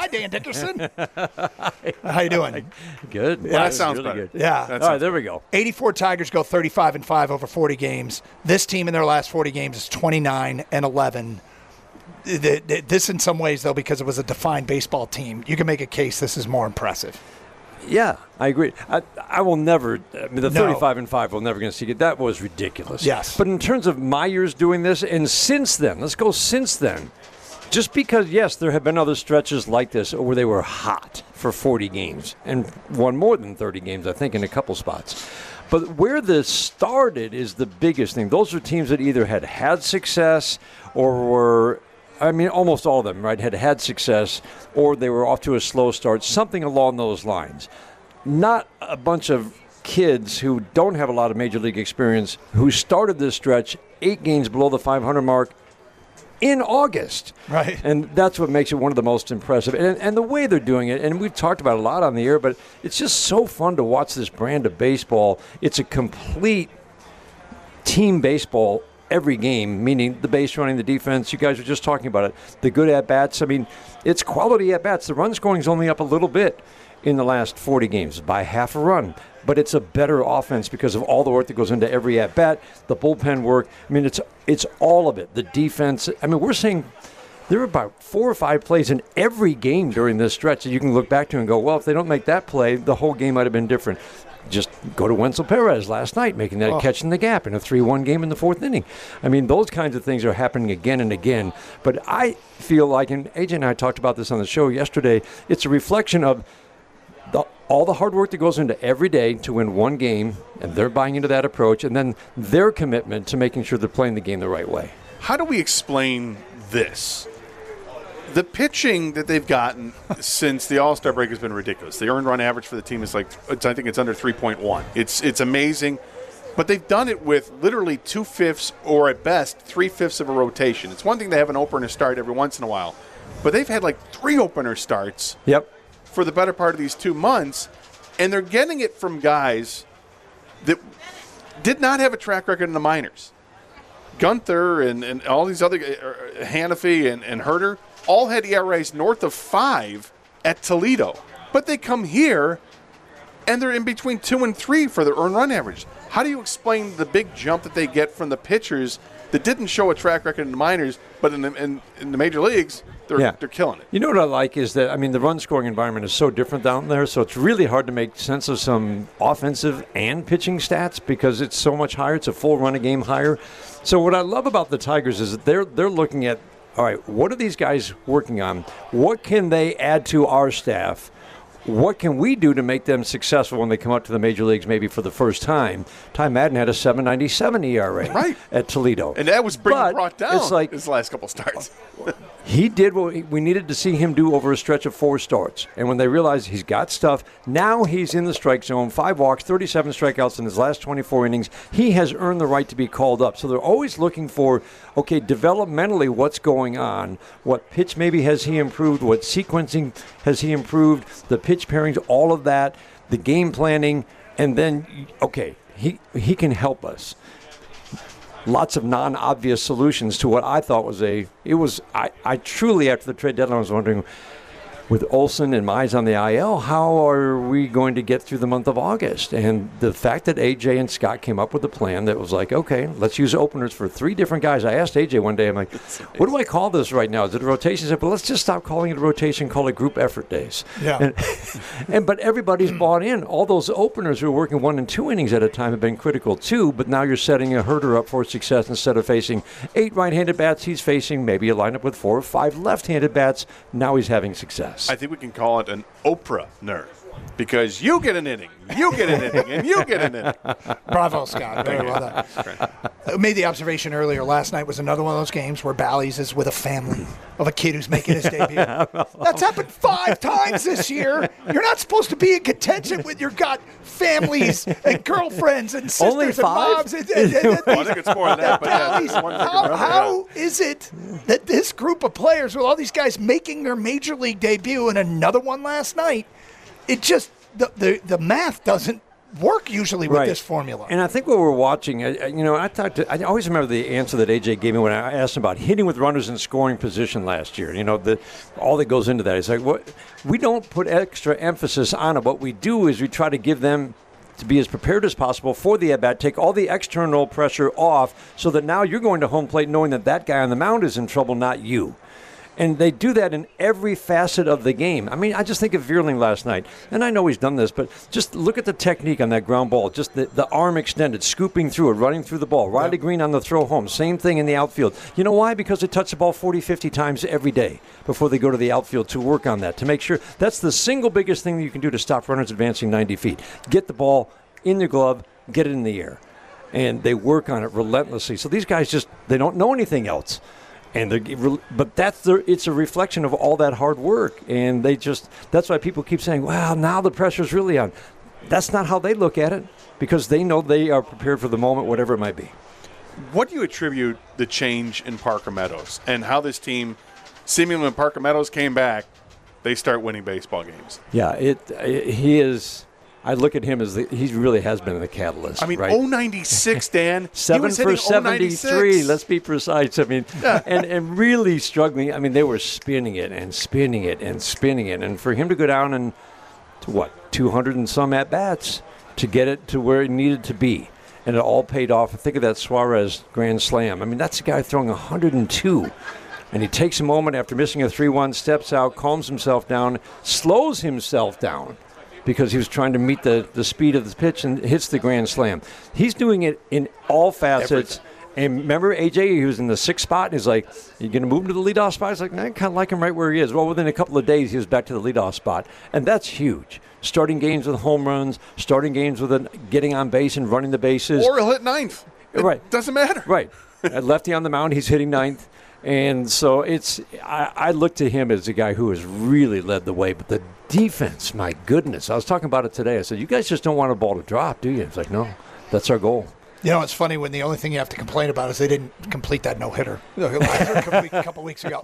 Dan Dickerson. How you doing? Good. Well, that sounds really better. good. Yeah. All right, there we go. 84 Tigers go 35-5 over 40 games. This team in their last 40 games is 29-11. This, in some ways, though, because it was a defined baseball team, you can make a case this is more impressive. Yeah, I agree. I will never. I mean, the No. 35-5, we're never going to see it. That was ridiculous. Yes. But in terms of my years doing this, and since then, let's go since then. Just because, yes, there have been other stretches like this where they were hot for 40 games and won more than 30 games, I think, in a couple spots. But where this started is the biggest thing. Those are teams that either had success or were, I mean, almost all of them, right, had success, or they were off to a slow start, something along those lines. Not a bunch of kids who don't have a lot of major league experience who started this stretch 8 games below the 500 mark in August. Right. And that's what makes it one of the most impressive. And the way they're doing it, and we've talked about it a lot on the air, but it's just so fun to watch this brand of baseball. It's a complete team baseball every game, meaning the base running, the defense. You guys were just talking about it. The good at-bats. I mean, it's quality at-bats. The run scoring is only up a little bit in the last 40 games, by half a run. But it's a better offense because of all the work that goes into every at-bat, the bullpen work. I mean, it's all of it. The defense. I mean, we're saying there are about 4 or 5 plays in every game during this stretch that you can look back to and go, well, if they don't make that play, the whole game might have been different. Just go to Wenzel Perez last night, making that catch in the gap in a 3-1 game in the 4th inning. I mean, those kinds of things are happening again and again. But I feel like, and AJ and I talked about this on the show yesterday, it's a reflection of all the hard work that goes into every day to win one game, and they're buying into that approach, and then their commitment to making sure they're playing the game the right way. How do we explain this? The pitching that they've gotten since the All-Star break has been ridiculous. The earned run average for the team is I think it's under 3.1. It's amazing. But they've done it with literally 2/5 or at best 3/5 of a rotation. It's one thing to have an opener start every once in a while, but they've had like 3 opener starts. Yep. For the better part of these 2 months, and they're getting it from guys that did not have a track record in the minors. Gunther and all these other, Hannafy and Herter, all had ERAs north of 5 at Toledo. But they come here, and they're in between 2 and 3 for their earned run average. How do you explain the big jump that they get from the pitchers that didn't show a track record in the minors, but in the major leagues, they're killing it? You know what I like is that, I mean, the run-scoring environment is so different down there, so it's really hard to make sense of some offensive and pitching stats because it's so much higher. It's a full run a game higher. So what I love about the Tigers is that they're looking at, all right, what are these guys working on? What can they add to our staff? What can we do to make them successful when they come up to the major leagues maybe for the first time? Ty Madden had a 7.97 ERA at Toledo. And that was brought down it's like, his last couple starts. He did what we needed to see him do over a stretch of 4 starts. And when they realized he's got stuff, now he's in the strike zone, 5 walks, 37 strikeouts in his last 24 innings. He has earned the right to be called up. So they're always looking for, okay, developmentally, what's going on? What pitch maybe has he improved? What sequencing has he improved? The pitch pairings, all of that, the game planning, and then, okay, he can help us. Lots of non-obvious solutions to what I thought was I truly, after the trade deadline, was wondering, with Olsen and Mize on the IL, how are we going to get through the month of August? And the fact that AJ and Scott came up with a plan that was like, okay, let's use openers for 3 different guys. I asked AJ one day, I'm like, what do I call this right now? Is it a rotation? He said, well, let's just stop calling it a rotation, call it group effort days. Yeah. But everybody's bought in. All those openers who are working 1 and 2 innings at a time have been critical too, but now you're setting a Herter up for success instead of facing 8 right-handed bats. He's facing maybe a lineup with 4 or 5 left-handed bats. Now he's having success. I think we can call it an Oprah-ner because you get an inning, you get an inning, and you get an inning. Bravo, Scott. Very well done. I made the observation earlier. Last night was another one of those games where Bally's is with a family of a kid who's making his debut. That's happened 5 times this year. You're not supposed to be in contention with your families and girlfriends and sisters Only 5? and moms. I think it's more than that. Bally's, how is it that this group of players, with all these guys making their major league debut and another one last night, it just the math doesn't work usually with this formula. And I think what we're watching, I always remember the answer that AJ gave me when I asked him about hitting with runners in scoring position last year. All that goes into that. It's like, what we don't put extra emphasis on it. What we do is we try to give them to be as prepared as possible for the at-bat, take all the external pressure off so that now you're going to home plate knowing that guy on the mound is in trouble, not you. And they do that in every facet of the game. I mean, I just think of Vierling last night, and I know he's done this, but just look at the technique on that ground ball, just the arm extended, scooping through it, running through the ball. Riley Green on the throw home, same thing in the outfield. You know why? Because they touch the ball 40, 50 times every day before they go to the outfield to work on that, to make sure. That's the single biggest thing that you can do to stop runners advancing 90 feet. Get the ball in their glove, get it in the air. And they work on it relentlessly. So these guys they don't know anything else. But it's a reflection of all that hard work, and that's why people keep saying, "Well, now the pressure's really on." That's not how they look at it, because they know they are prepared for the moment, whatever it might be. What do you attribute the change in Parker Meadows and how this team, seemingly when Parker Meadows came back, they start winning baseball games? Yeah, he is. I look at him as he really has been the catalyst. I mean, right? 096, Dan. 7 for 73. Let's be precise. I mean, yeah. and really struggling. I mean, they were spinning it and spinning it and spinning it, and for him to go down and to 200 and some at bats to get it to where it needed to be, and it all paid off. Think of that Suarez grand slam. I mean, that's a guy throwing 102. And he takes a moment after missing a 3-1, steps out, calms himself down, slows himself down, because he was trying to meet the speed of the pitch and hits the grand slam. He's doing it in all facets. And remember, AJ, he was in the 6th spot, and he's like, "You going to move him to the leadoff spot?" He's like, "I kind of like him right where he is." Well, within a couple of days, he was back to the leadoff spot. And that's huge. Starting games with home runs, starting games with getting on base and running the bases. Or he'll hit 9th. It doesn't matter. Right. Lefty on the mound, he's hitting 9th. And so I look to him as a guy who has really led the way. But the defense, my goodness. I was talking about it today. I said, "You guys just don't want a ball to drop, do you?" It's like, no, that's our goal. You know, it's funny when the only thing you have to complain about is they didn't complete that no-hitter a couple weeks ago.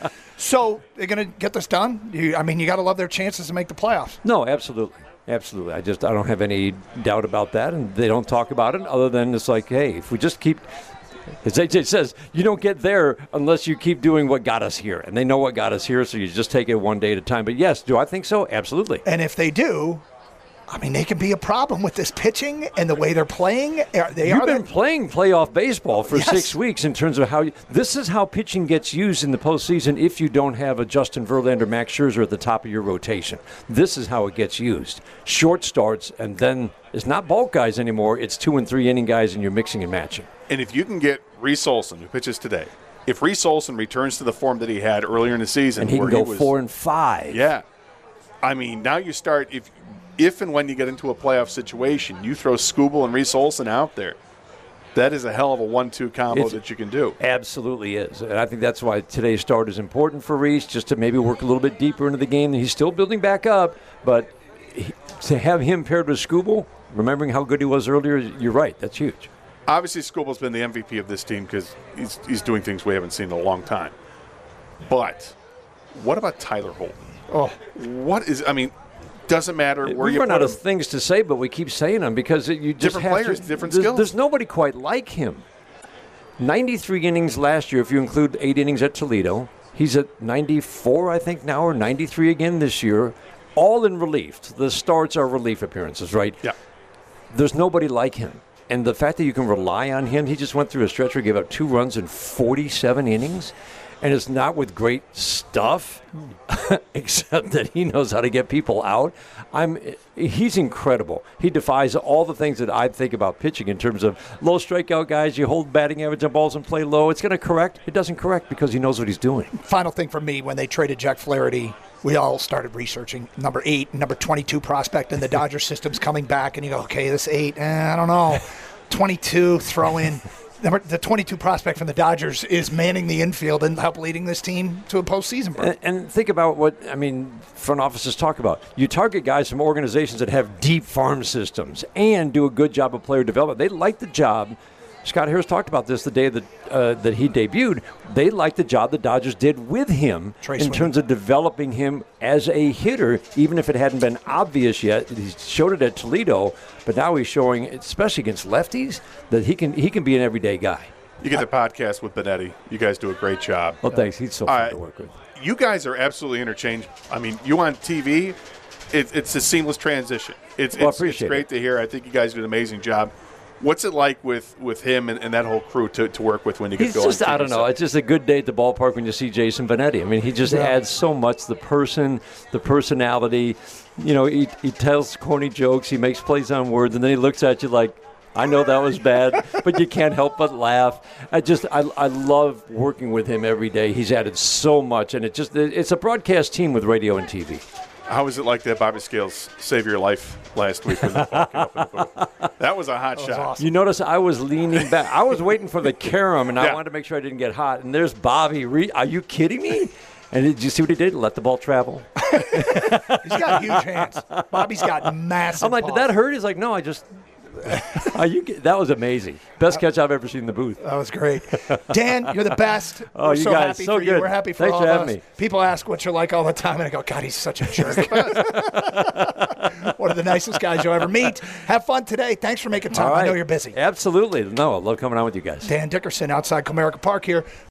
So they're going to get this done? You got to love their chances to make the playoffs. No, absolutely. Absolutely. I don't have any doubt about that. And they don't talk about it other than it's like, hey, if we just keep – as AJ says, you don't get there unless you keep doing what got us here. And they know what got us here, so you just take it one day at a time. But, yes, do I think so? Absolutely. And if they do, they can be a problem with this pitching and the way they're playing. You've been playing playoff baseball for 6 weeks in terms of how this is how pitching gets used in the postseason if you don't have a Justin Verlander, Max Scherzer at the top of your rotation. This is how it gets used. Short starts, and then it's not bulk guys anymore. It's 2 and 3 inning guys, and you're mixing and matching. And if you can get Reese Olson, who pitches today, if Reese Olson returns to the form that he had earlier in the season, and he can go 4 and 5. Yeah. Now you start, if and when you get into a playoff situation, you throw Skubal and Reese Olson out there. That is a hell of a 1-2 combo that you can do. Absolutely is. And I think that's why today's start is important for Reese, just to maybe work a little bit deeper into the game. He's still building back up, but to have him paired with Skubal, remembering how good he was earlier, you're right. That's huge. Obviously, Skubal's been the MVP of this team because he's doing things we haven't seen in a long time. But what about Tyler Holton? Doesn't matter where you put him. We run out of things to say, but we keep saying them because you just different players, different skills. There's nobody quite like him. 93 innings last year, if you include 8 innings at Toledo. He's at 94, I think, now, or 93 again this year. All in relief. The starts are relief appearances, right? Yeah. There's nobody like him. And the fact that you can rely on him, he just went through a stretch where he gave up 2 runs in 47 innings. And it's not with great stuff, except that he knows how to get people out. He's incredible. He defies all the things that I think about pitching in terms of low strikeout guys. You hold batting average on balls and play low. It's going to correct. It doesn't correct because he knows what he's doing. Final thing for me, when they traded Jack Flaherty, we all started researching number 8, number 22 prospect in the Dodger system's coming back. And you go, okay, this 8, I don't know. 22, throw in. The 22 prospect from the Dodgers is manning the infield and help leading this team to a postseason berth. And think about what, front offices talk about. You target guys from organizations that have deep farm systems and do a good job of player development. They like the job Scott Harris talked about this the day that he debuted. They liked the job the Dodgers did with him in terms of developing him as a hitter, even if it hadn't been obvious yet. He showed it at Toledo, but now he's showing, especially against lefties, that he can be an everyday guy. You get the podcast with Benetti. You guys do a great job. Well, thanks. He's so fun to work with. You guys are absolutely interchangeable. I mean, you on TV, it's a seamless transition. It's great to hear. I think you guys do an amazing job. What's it like with him and that whole crew to work with when you get going? Just, I don't know. It's just a good day at the ballpark when you see Jason Benetti. I mean, he just adds so much. The personality. You know, he tells corny jokes. He makes plays on words, and then he looks at you like, I know that was bad, but you can't help but laugh. I love working with him every day. He's added so much, and it's a broadcast team with radio and TV. How was it like that Bobby Scales save your life last week when the ball came up in the booth? That was a hot shot. Awesome. You notice I was leaning back. I was waiting for the carom, and I wanted to make sure I didn't get hot. And there's Bobby. Are you kidding me? And did you see what he did? Let the ball travel. He's got huge hands. Bobby's got massive I'm like, paws. Did that hurt? He's like, no, I just... That was amazing. Best catch I've ever seen in the booth. That was great. Dan, you're the best. We're you so guys, happy so for good. you. We're happy for Thanks all for of having us. me. People ask what you're like all the time, and I go, God, he's such a jerk. One of the nicest guys you'll ever meet. Have fun today. Thanks for making time. All right. I know you're busy. Absolutely. No, I love coming on with you guys. Dan Dickerson outside Comerica Park here.